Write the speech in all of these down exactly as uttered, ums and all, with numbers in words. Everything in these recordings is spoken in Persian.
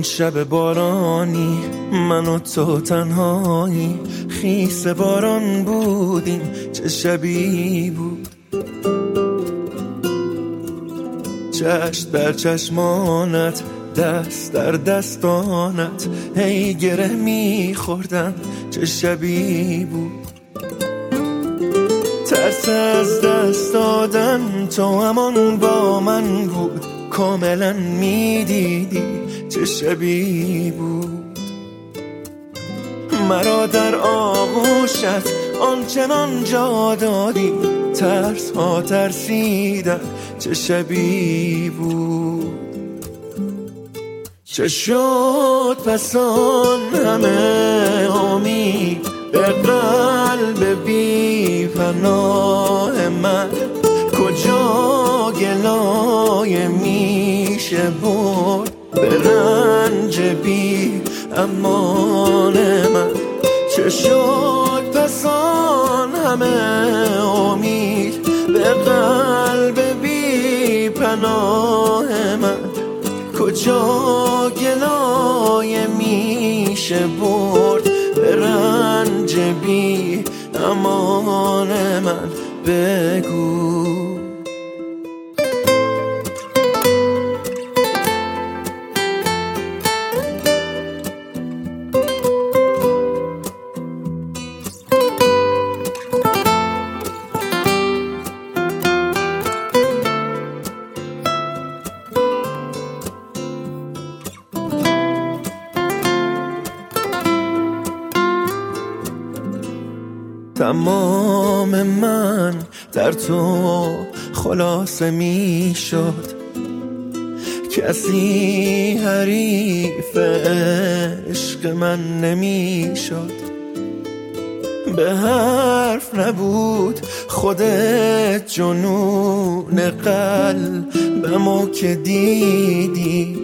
شب بارانی من و تو تنهایی، خیس باران بودیم چه شبی بود. چشم در چشمانت، دست در دستانت، هی گره میخوردم چه شبی بود. ترس از دست دادن تو همان با من بود، کاملا میدیدی چه شبی بود. مرا در آغوشت آنچنان جا دادی، ترس ها ترسیدن چه شبی بود. چه شد پس آن همه امید به قلب بی پناه من، کجا گلای میشه برد به رنج بی امان من. چه شد پس آن همه امید به قلب بی پناه من، کجا گلای میشه برد به رنج بی امان من. بگو تمام من در تو خلاصه می شد، کسی حریف عشق من نمی شد. به حرف نبود خودت جنون قلبمو که دیدی،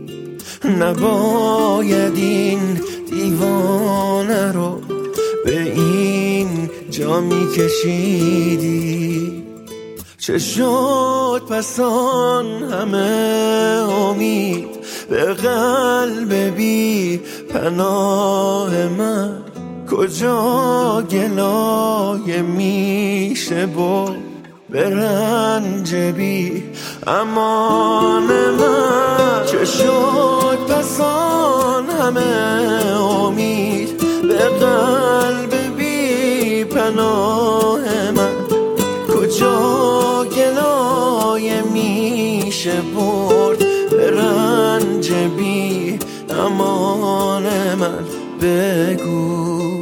نباید این دیوانه رو به این جا می کشیدی. چه شد پس آن همه امید به قلب بی پناه من، کجا گلای میشه با به رنج بی امان من. چه شد پس آن همه امید به قلب بی پناه من، کجا گلای میشه برد به رنج بی امان من. بگو